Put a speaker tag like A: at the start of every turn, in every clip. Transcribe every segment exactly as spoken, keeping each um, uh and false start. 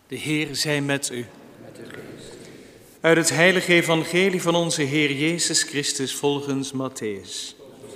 A: De Heer zij met u. Uit het heilige evangelie van onze Heer Jezus Christus volgens Mattheüs.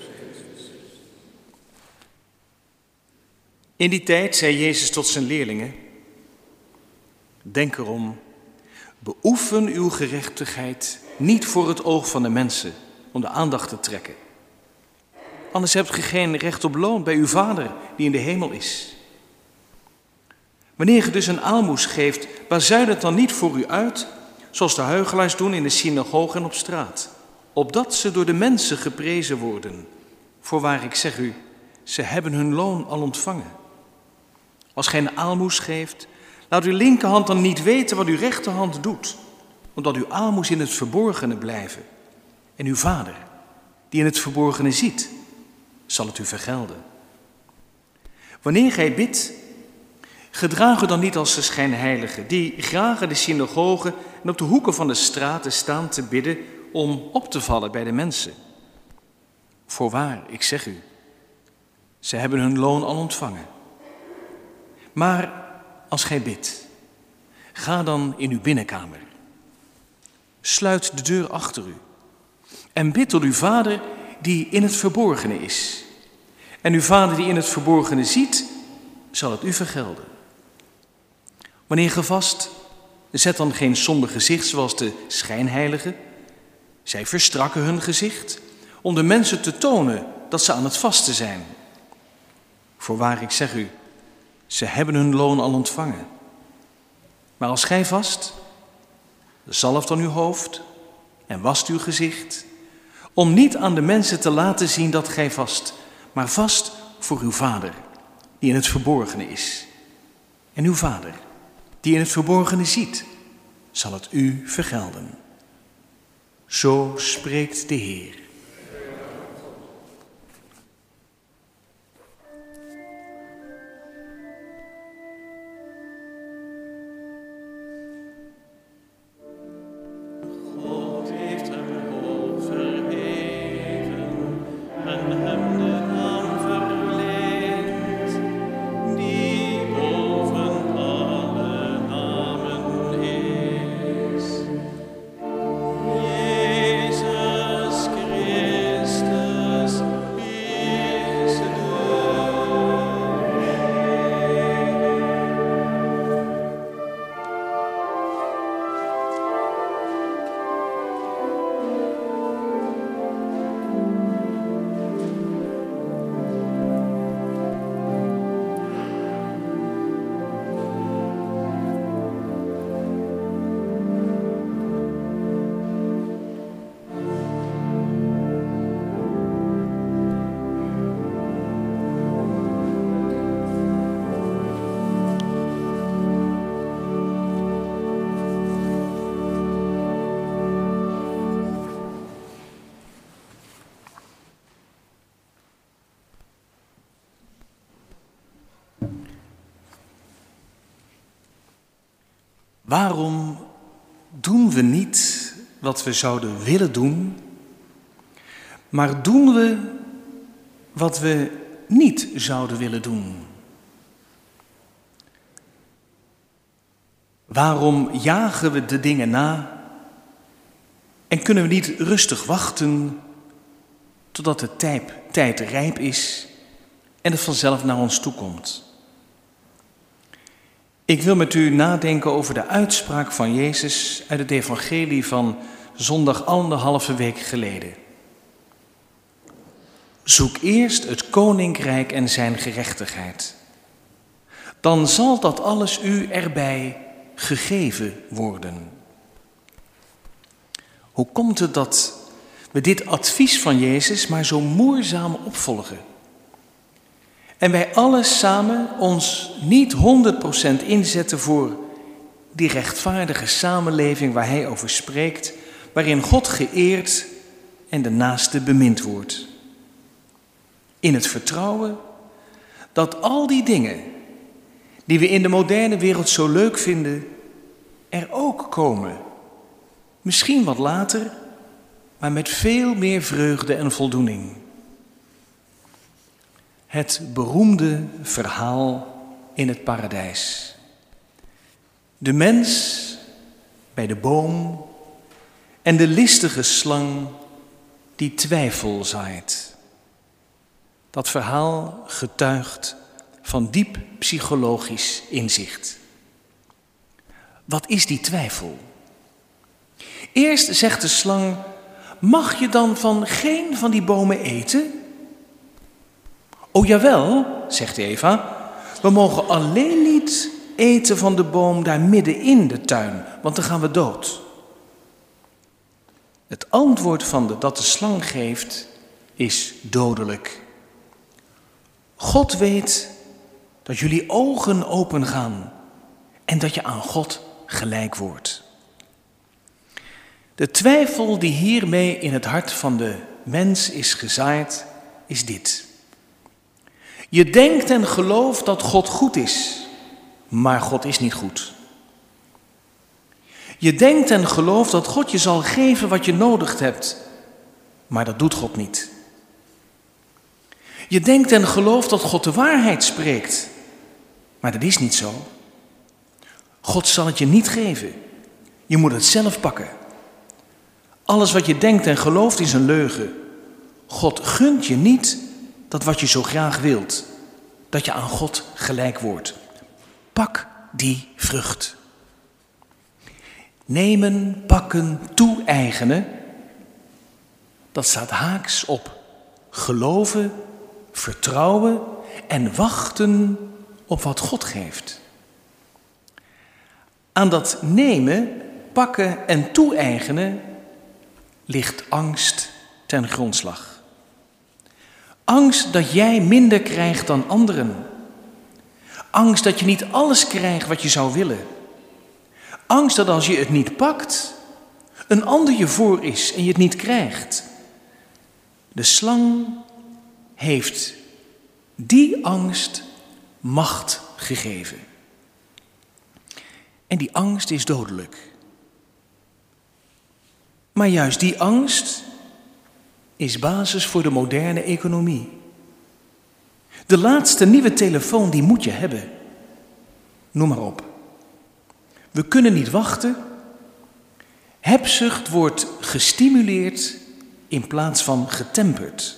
A: In die tijd zei Jezus tot zijn leerlingen: denk erom, beoefen uw gerechtigheid niet voor het oog van de mensen, om de aandacht te trekken. Anders hebt ge geen recht op loon bij uw Vader die in de hemel is. Wanneer je dus een aalmoes geeft, bazuin het dan niet voor u uit, zoals de huichelaars doen in de synagoge en op straat, opdat ze door de mensen geprezen worden. Voorwaar, ik zeg u, ze hebben hun loon al ontvangen. Als gij een aalmoes geeft, laat uw linkerhand dan niet weten wat uw rechterhand doet, omdat uw aalmoes in het verborgene blijven. En uw Vader, die in het verborgene ziet, zal het u vergelden. Wanneer gij bidt, gedraag u dan niet als de schijnheiligen, die graag in de synagogen en op de hoeken van de straten staan te bidden om op te vallen bij de mensen. Voorwaar, ik zeg u, ze hebben hun loon al ontvangen. Maar als gij bidt, ga dan in uw binnenkamer. Sluit de deur achter u en bid tot uw Vader die in het verborgene is. En uw Vader die in het verborgene ziet, zal het u vergelden. Wanneer ge vast, zet dan geen somber gezicht zoals de schijnheiligen. Zij verstrakken hun gezicht om de mensen te tonen dat ze aan het vasten zijn. Voorwaar, ik zeg u, ze hebben hun loon al ontvangen. Maar als gij vast, zalf dan uw hoofd en wast uw gezicht, om niet aan de mensen te laten zien dat gij vast, maar vast voor uw Vader, die in het verborgene is. En uw Vader, die in het verborgene ziet, zal het u vergelden. Zo spreekt de Heer. Waarom doen we niet wat we zouden willen doen, maar doen we wat we niet zouden willen doen? Waarom jagen we de dingen na en kunnen we niet rustig wachten totdat de tijd, tijd rijp is en het vanzelf naar ons toe komt? Ik wil met u nadenken over de uitspraak van Jezus uit het evangelie van zondag anderhalve week geleden. Zoek eerst het koninkrijk en zijn gerechtigheid. Dan zal dat alles u erbij gegeven worden. Hoe komt het dat we dit advies van Jezus maar zo moeizaam opvolgen? En wij allen samen ons niet honderd procent inzetten voor die rechtvaardige samenleving waar hij over spreekt, waarin God geëerd en de naaste bemind wordt. In het vertrouwen dat al die dingen die we in de moderne wereld zo leuk vinden, er ook komen. Misschien wat later, maar met veel meer vreugde en voldoening. Het beroemde verhaal in het paradijs. De mens bij de boom en de listige slang die twijfel zaait. Dat verhaal getuigt van diep psychologisch inzicht. Wat is die twijfel? Eerst zegt de slang, mag je dan van geen van die bomen eten? O jawel, zegt Eva, we mogen alleen niet eten van de boom daar midden in de tuin, want dan gaan we dood. Het antwoord van de, dat de slang geeft is dodelijk. God weet dat jullie ogen open gaan en dat je aan God gelijk wordt. De twijfel die hiermee in het hart van de mens is gezaaid, is dit. Je denkt en gelooft dat God goed is, maar God is niet goed. Je denkt en gelooft dat God je zal geven wat je nodig hebt, maar dat doet God niet. Je denkt en gelooft dat God de waarheid spreekt, maar dat is niet zo. God zal het je niet geven. Je moet het zelf pakken. Alles wat je denkt en gelooft is een leugen. God gunt je niet dat wat je zo graag wilt, dat je aan God gelijk wordt. Pak die vrucht. Nemen, pakken, toe-eigenen, dat staat haaks op geloven, vertrouwen en wachten op wat God geeft. Aan dat nemen, pakken en toe-eigenen ligt angst ten grondslag. Angst dat jij minder krijgt dan anderen. Angst dat je niet alles krijgt wat je zou willen. Angst dat als je het niet pakt, een ander je voor is en je het niet krijgt. De slang heeft die angst macht gegeven. En die angst is dodelijk. Maar juist die angst is basis voor de moderne economie. De laatste nieuwe telefoon, die moet je hebben. Noem maar op. We kunnen niet wachten. Hebzucht wordt gestimuleerd in plaats van getemperd.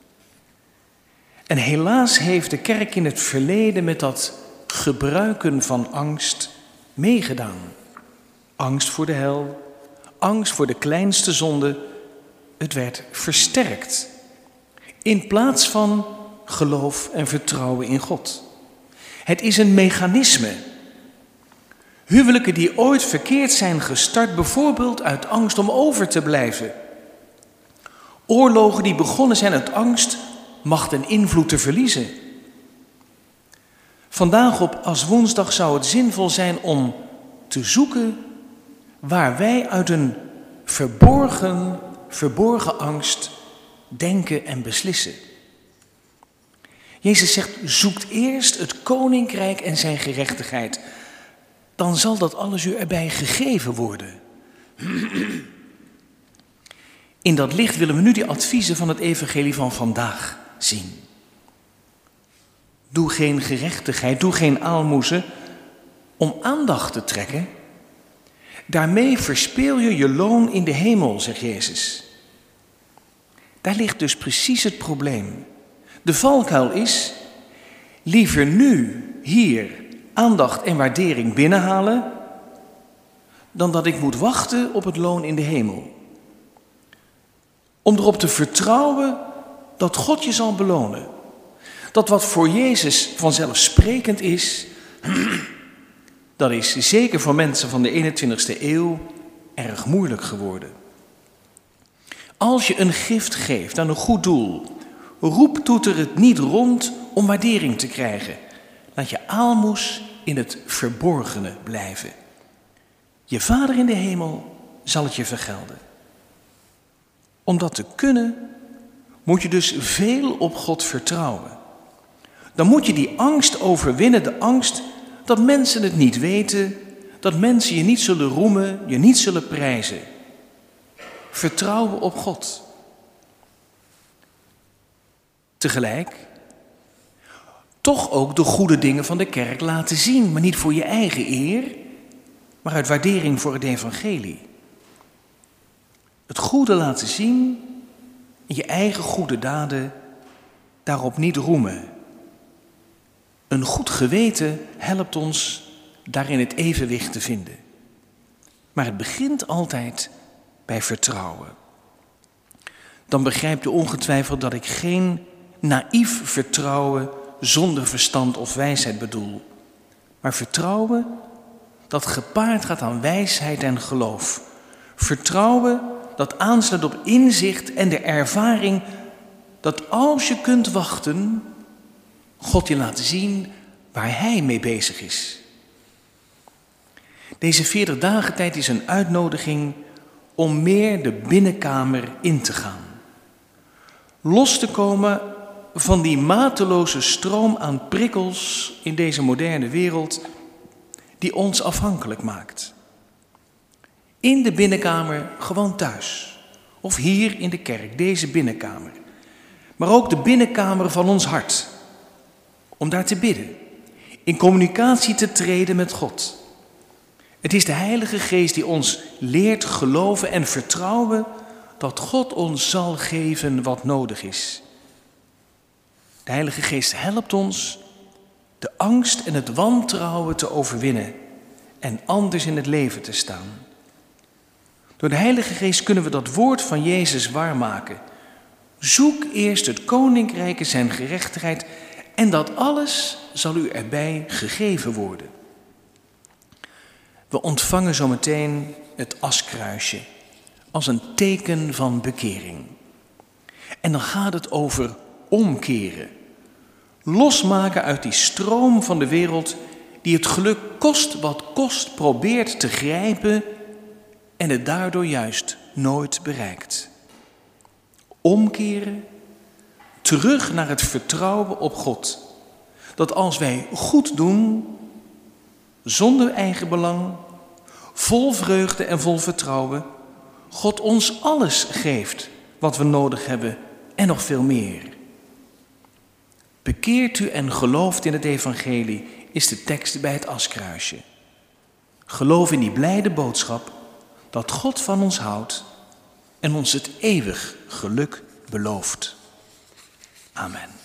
A: En helaas heeft de kerk in het verleden met dat gebruiken van angst meegedaan. Angst voor de hel, angst voor de kleinste zonde. Het werd versterkt. In plaats van geloof en vertrouwen in God. Het is een mechanisme. Huwelijken die ooit verkeerd zijn gestart, bijvoorbeeld uit angst om over te blijven. Oorlogen die begonnen zijn uit angst macht en invloed te verliezen. Vandaag op Aswoensdag zou het zinvol zijn om te zoeken waar wij uit een verborgen, verborgen angst denken en beslissen. Jezus zegt, zoekt eerst het koninkrijk en zijn gerechtigheid. Dan zal dat alles u erbij gegeven worden. In dat licht willen we nu die adviezen van het evangelie van vandaag zien. Doe geen gerechtigheid, doe geen aalmoezen om aandacht te trekken. Daarmee verspeel je je loon in de hemel, zegt Jezus. Daar ligt dus precies het probleem. De valkuil is, liever nu, hier, aandacht en waardering binnenhalen, dan dat ik moet wachten op het loon in de hemel. Om erop te vertrouwen dat God je zal belonen. Dat wat voor Jezus vanzelfsprekend is, dat is zeker voor mensen van de eenentwintigste eeuw erg moeilijk geworden. Als je een gift geeft aan een goed doel, roeptoeter het niet rond om waardering te krijgen. Laat je aalmoes in het verborgene blijven. Je Vader in de hemel zal het je vergelden. Om dat te kunnen, moet je dus veel op God vertrouwen. Dan moet je die angst overwinnen, de angst dat mensen het niet weten, dat mensen je niet zullen roemen, je niet zullen prijzen. Vertrouwen op God. Tegelijk, toch ook de goede dingen van de kerk laten zien, maar niet voor je eigen eer, maar uit waardering voor het evangelie. Het goede laten zien en je eigen goede daden daarop niet roemen. Een goed geweten helpt ons daarin het evenwicht te vinden. Maar het begint altijd bij vertrouwen. Dan begrijpt u ongetwijfeld dat ik geen naïef vertrouwen zonder verstand of wijsheid bedoel. Maar vertrouwen dat gepaard gaat aan wijsheid en geloof. Vertrouwen dat aansluit op inzicht en de ervaring dat als je kunt wachten, God je laat zien waar Hij mee bezig is. Deze veertig dagen tijd is een uitnodiging om meer de binnenkamer in te gaan. Los te komen van die mateloze stroom aan prikkels in deze moderne wereld die ons afhankelijk maakt. In de binnenkamer, gewoon thuis. Of hier in de kerk, deze binnenkamer. Maar ook de binnenkamer van ons hart. Om daar te bidden. In communicatie te treden met God. Het is de Heilige Geest die ons leert geloven en vertrouwen dat God ons zal geven wat nodig is. De Heilige Geest helpt ons de angst en het wantrouwen te overwinnen en anders in het leven te staan. Door de Heilige Geest kunnen we dat woord van Jezus waarmaken. Zoek eerst het koninkrijk en zijn gerechtigheid en dat alles zal u erbij gegeven worden. We ontvangen zometeen het askruisje als een teken van bekering. En dan gaat het over omkeren. Losmaken uit die stroom van de wereld die het geluk kost wat kost probeert te grijpen en het daardoor juist nooit bereikt. Omkeren, terug naar het vertrouwen op God. Dat als wij goed doen, zonder eigen belang, vol vreugde en vol vertrouwen, God ons alles geeft wat we nodig hebben en nog veel meer. Bekeert u en gelooft in het evangelie, is de tekst bij het askruisje. Geloof in die blijde boodschap dat God van ons houdt en ons het eeuwig geluk belooft. Amen.